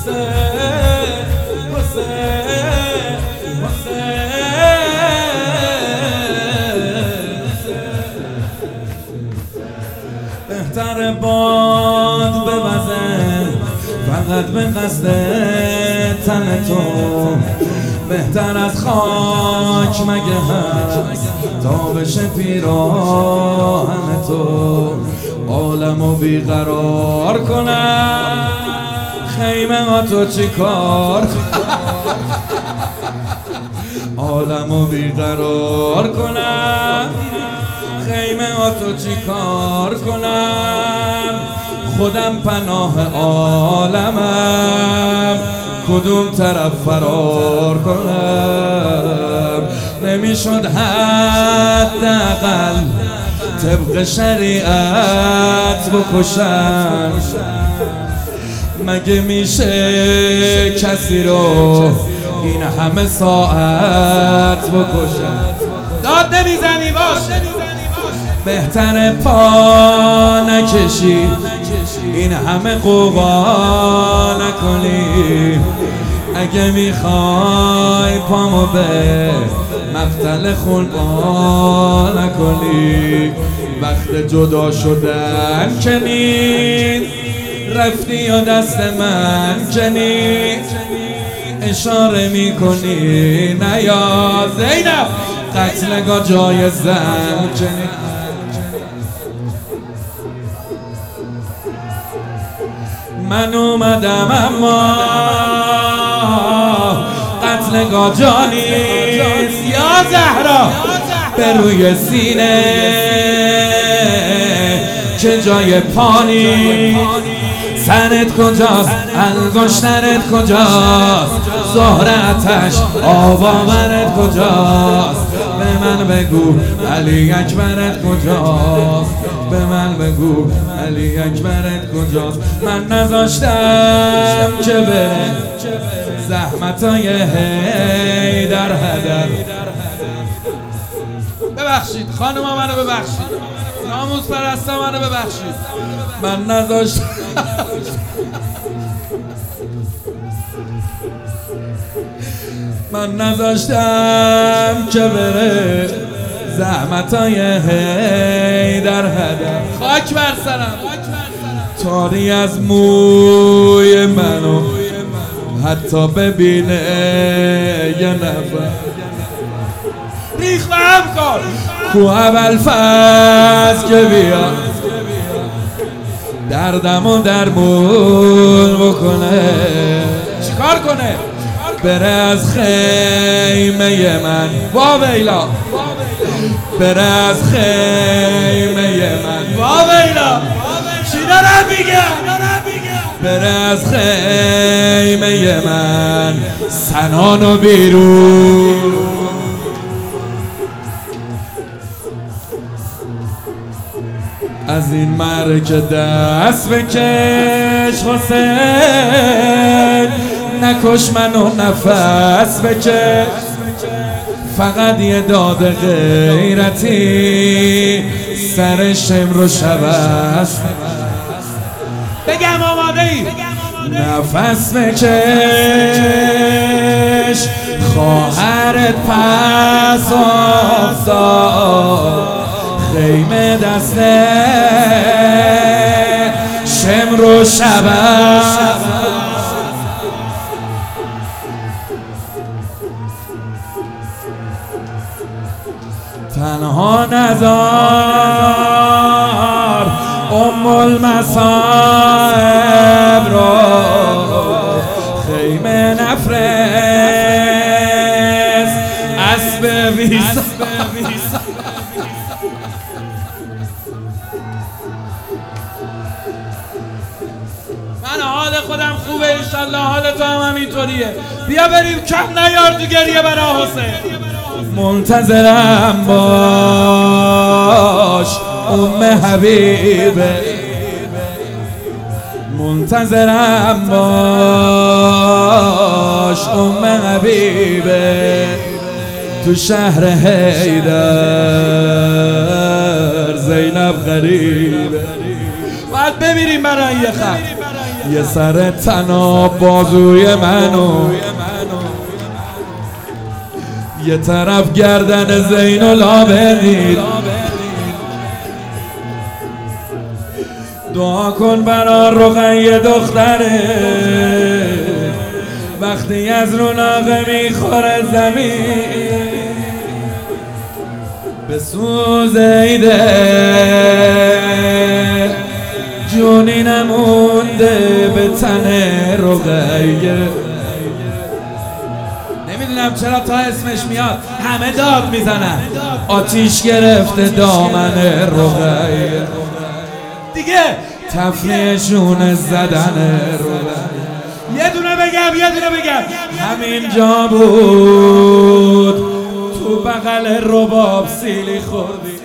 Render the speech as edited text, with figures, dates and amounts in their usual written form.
بهتر باد بوزه فقط به قصد تن تو، بهتر از خاک مگه هست تا بشه پیراهن تو. عالمو بیقرار کنم خیمه ها تو چی کار عالمو بیقرار کنم خیمه ها تو چی کار کنم. خودم پناه عالمم کدوم طرف فرار کنم. نمیشد حداقل طبق شریعت بکشم، مگه میشه کسی رو این همه ساعت بکشم. داد نمیزنی باش، بهتر پا نکشی این همه قوقا نکنی. اگه میخوای پامو به مقتل خون پا نکنی. وقت جدا شدن کنی رفتی و دست من کنی، اشاره میکنی نیا زینب قتلگاه جای زن کنی. من اومدم اما قتلگاه جا نیست یا زهرا به روی سینه که جای پانی. سرت کجاست انگشترت کجاست زهر آتش آوامرت کجاست. به من بگو علی اکبرت کجاست، به من بگو علی اکبرت کجاست. من نذاشتم که بره زحمتای هی در هدر. ببخشید خانوما منو ببخشید، ناموس پرستا منو ببخشید. من نذاشتم من نذاشتم که بره زحمتای هی در هدر. خاک بر سرم تاری از موی منو حتی ببینه یه نفر. ریخ و هم کن کو اول فز که بیا دردم و درمون بکنه. چیکار کنه؟ بره از خیمه من واویلا، بره از خیمه من واویلا. چی دارم میگم؟ بره از خیمه من سنانو بیرون. از این مرگ دست بکش حسین، نکش منو نفس بکش. فقط یه داد غیرتی سر شمر و شب است. بگم آماده ای؟ نفس بکش خواهرت پس افتاد، خیمه دسته شمر و شب است. تنها نذار ام المصائب رو، خیمه نفرست اسب ویسا. من حال خودم خوبه، انشالله حال تو هم همینطوریه. بیا بریم کم نیار تو گریه برا حسین. منتظرم باش ام حبیبه، منتظرم باش ام حبیبه. تو شهر حیدر زینب غریبه. باید بمیریم برای یه خط. یه سر تناب بازوی منو، یه طرف گردن زین العابدین. دعا کن برا رقیه دختره وقتی از رو ناقه میخوره زمین، به سوزیده جونی نمونده به تن رقیه. نمیدونم چرا تا اسمش میاد همه داد میزنن، آتیش گرفته دامن رقیه دیگه، تفریحشون زدن رقیه. یه دونه بگم همین جا بود تو بغل رباب سیلی خوردی.